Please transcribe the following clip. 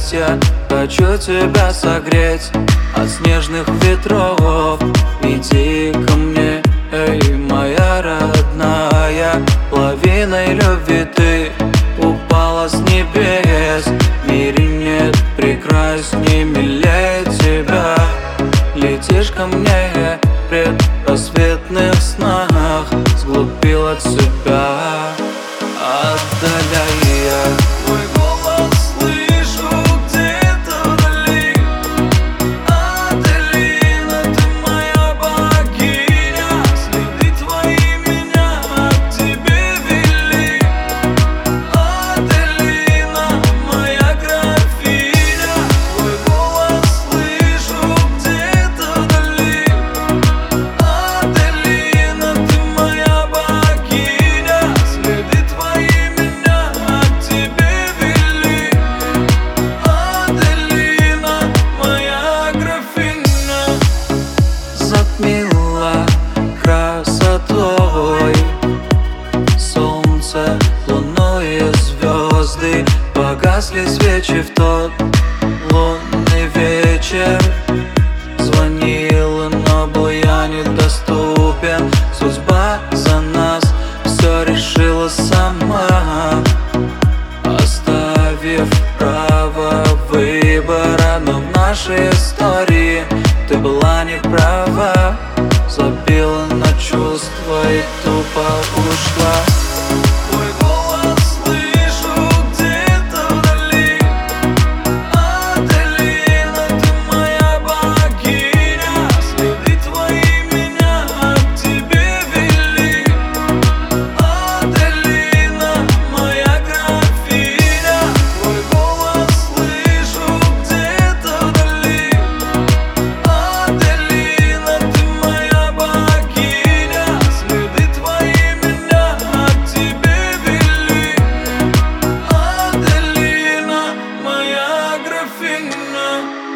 я хочу тебя согреть от снежных ветров. Иди ко мне, эй, моя родная, лавиной любви ты упала с небес. В мире нет прекрасней, милее тебя. Летишь ко мне в предрассветных снах, сглупил от себя, отдаляя. Твой голос слышу где-то вдали. Аделина, ты моя богиня, следы твои меня к тебе вели. Аделина, моя графиня, твой голос слышу где-то вдали. Аделина, ты моя богиня, следы твои меня к тебе вели. Аделина, моя графиня. Затмила красотой солнце, луну и звезды. Погасли свечи в тот лунный вечер. Звонила, но был я недоступен. Судьба за нас все решила сама, оставив право выбора. Но в нашей истории ты была не права, забила на чувства и тупо ушла. Твой голос слышу где-то вдали. Аделина, ты моя богиня, следы твои меня к тебе вели. Аделина, моя графиня, твой голос слышу где-то вдали. Аделина, ты моя богиня, следы твои меня к тебе вели. Аделина, моя графиня.